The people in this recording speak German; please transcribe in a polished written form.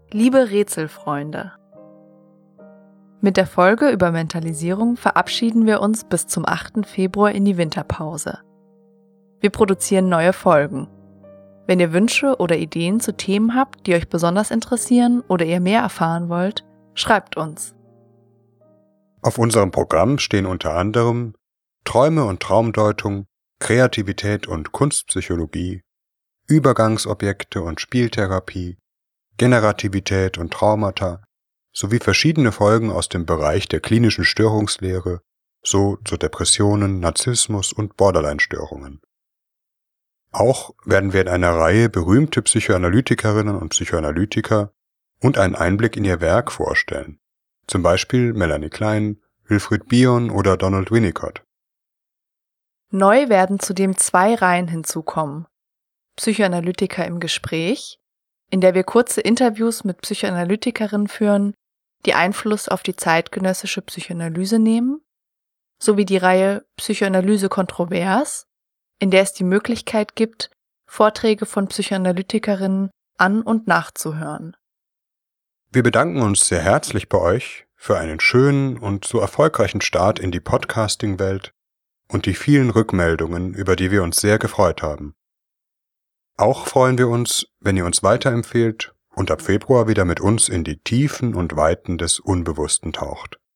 Liebe Rätselfreunde! Mit der Folge über Mentalisierung verabschieden wir uns bis zum 8. Februar in die Winterpause. Wir produzieren neue Folgen. Wenn ihr Wünsche oder Ideen zu Themen habt, die euch besonders interessieren oder ihr mehr erfahren wollt, schreibt uns. Auf unserem Programm stehen unter anderem Träume und Traumdeutung, Kreativität und Kunstpsychologie, Übergangsobjekte und Spieltherapie, Generativität und Traumata sowie verschiedene Folgen aus dem Bereich der klinischen Störungslehre, so zu Depressionen, Narzissmus und Borderline-Störungen. Auch werden wir in einer Reihe berühmte Psychoanalytikerinnen und Psychoanalytiker und einen Einblick in ihr Werk vorstellen, zum Beispiel Melanie Klein, Wilfried Bion oder Donald Winnicott. Neu werden zudem 2 Reihen hinzukommen. Psychoanalytiker im Gespräch, in der wir kurze Interviews mit Psychoanalytikerinnen führen, die Einfluss auf die zeitgenössische Psychoanalyse nehmen, sowie die Reihe Psychoanalyse kontrovers, in der es die Möglichkeit gibt, Vorträge von Psychoanalytikerinnen an- und nachzuhören. Wir bedanken uns sehr herzlich bei euch für einen schönen und so erfolgreichen Start in die Podcasting-Welt und die vielen Rückmeldungen, über die wir uns sehr gefreut haben. Auch freuen wir uns, wenn ihr uns weiterempfehlt und ab Februar wieder mit uns in die Tiefen und Weiten des Unbewussten taucht.